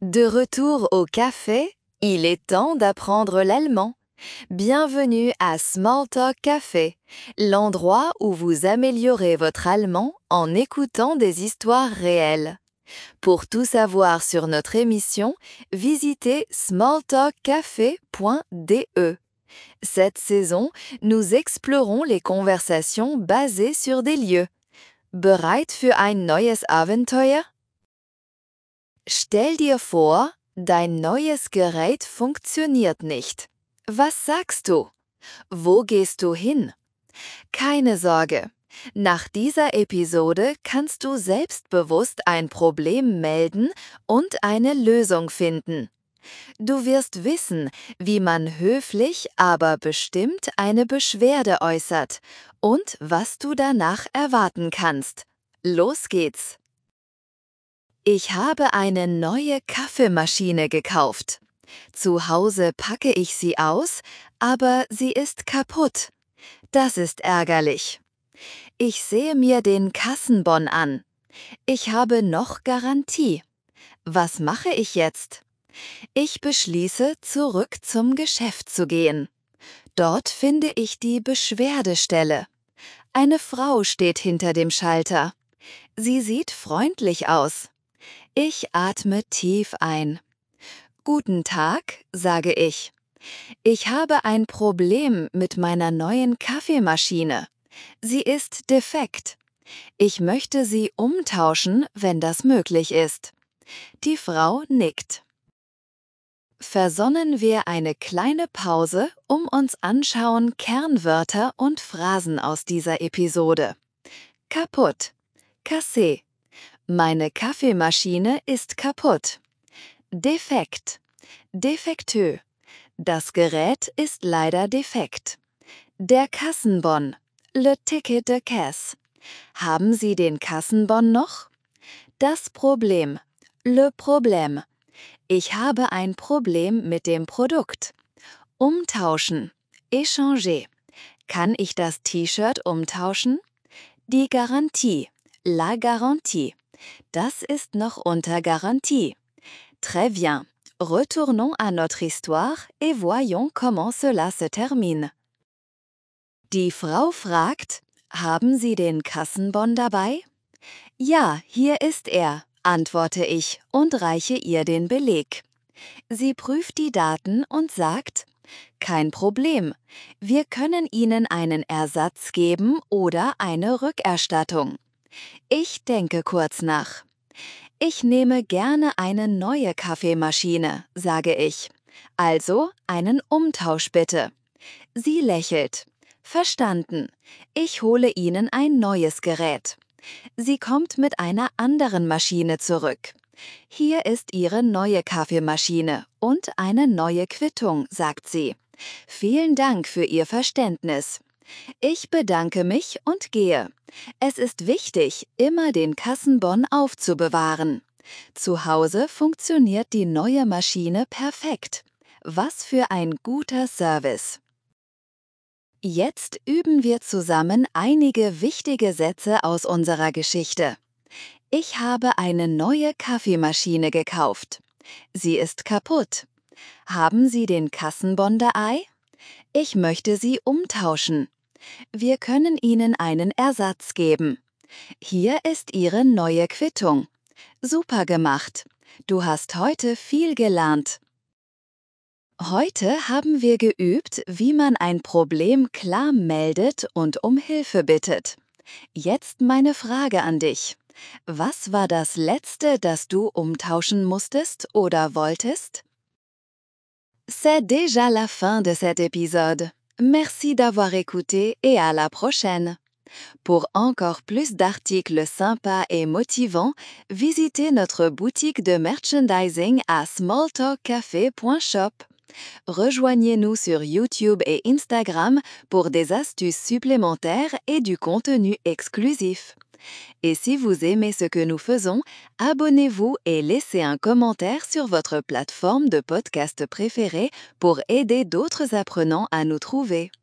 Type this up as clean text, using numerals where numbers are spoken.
De retour au café, il est temps d'apprendre l'allemand. Bienvenue à Small Talk Café, l'endroit où vous améliorez votre allemand en écoutant des histoires réelles. Pour tout savoir sur notre émission, visitez smalltalkcafé.de. Cette saison, nous explorons les conversations basées sur des lieux. Bereit für ein neues Abenteuer? Stell dir vor, dein neues Gerät funktioniert nicht. Was sagst du? Wo gehst du hin? Keine Sorge. Nach dieser Episode kannst du selbstbewusst ein Problem melden und eine Lösung finden. Du wirst wissen, wie man höflich, aber bestimmt eine Beschwerde äußert und was du danach erwarten kannst. Los geht's! Ich habe eine neue Kaffeemaschine gekauft. Zu Hause packe ich sie aus, aber sie ist kaputt. Das ist ärgerlich. Ich sehe mir den Kassenbon an. Ich habe noch Garantie. Was mache ich jetzt? Ich beschließe, zurück zum Geschäft zu gehen. Dort finde ich die Beschwerdestelle. Eine Frau steht hinter dem Schalter. Sie sieht freundlich aus. Ich atme tief ein. Guten Tag, sage ich. Ich habe ein Problem mit meiner neuen Kaffeemaschine. Sie ist defekt. Ich möchte sie umtauschen, wenn das möglich ist. Die Frau nickt. Versonnen wir eine kleine Pause, um uns anschauen Kernwörter und Phrasen aus dieser Episode. Kaputt. Cassé. Meine Kaffeemaschine ist kaputt. Defekt. Defekteux. Das Gerät ist leider defekt. Der Kassenbon. Le ticket de caisse. Haben Sie den Kassenbon noch? Das Problem. Le problème. Ich habe ein Problem mit dem Produkt. Umtauschen. Échanger. Kann ich das T-Shirt umtauschen? Die Garantie. La garantie. Das ist noch unter Garantie. Très bien. Retournons à notre histoire et voyons comment cela se termine. Die Frau fragt, haben Sie den Kassenbon dabei? Ja, hier ist er, antworte ich und reiche ihr den Beleg. Sie prüft die Daten und sagt, kein Problem, wir können Ihnen einen Ersatz geben oder eine Rückerstattung. Ich denke kurz nach. Ich nehme gerne eine neue Kaffeemaschine, sage ich. Also einen Umtausch bitte. Sie lächelt. Verstanden. Ich hole Ihnen ein neues Gerät. Sie kommt mit einer anderen Maschine zurück. Hier ist Ihre neue Kaffeemaschine und eine neue Quittung, sagt sie. Vielen Dank für Ihr Verständnis. Ich bedanke mich und gehe. Es ist wichtig, immer den Kassenbon aufzubewahren. Zu Hause funktioniert die neue Maschine perfekt. Was für ein guter Service! Jetzt üben wir zusammen einige wichtige Sätze aus unserer Geschichte. Ich habe eine neue Kaffeemaschine gekauft. Sie ist kaputt. Haben Sie den Kassenbon dabei? Ich möchte sie umtauschen. Wir können Ihnen einen Ersatz geben. Hier ist Ihre neue Quittung. Super gemacht. Du hast heute viel gelernt. Heute haben wir geübt, wie man ein Problem klar meldet und um Hilfe bittet. Jetzt meine Frage an dich. Was war das Letzte, das du umtauschen musstest oder wolltest? C'est déjà la fin de cet épisode. Merci d'avoir écouté et à la prochaine. Pour encore plus d'articles sympas et motivants, visitez notre boutique de merchandising à smalltalkcafé.shop. Rejoignez-nous sur YouTube et Instagram pour des astuces supplémentaires et du contenu exclusif. Et si vous aimez ce que nous faisons, abonnez-vous et laissez un commentaire sur votre plateforme de podcast préférée pour aider d'autres apprenants à nous trouver.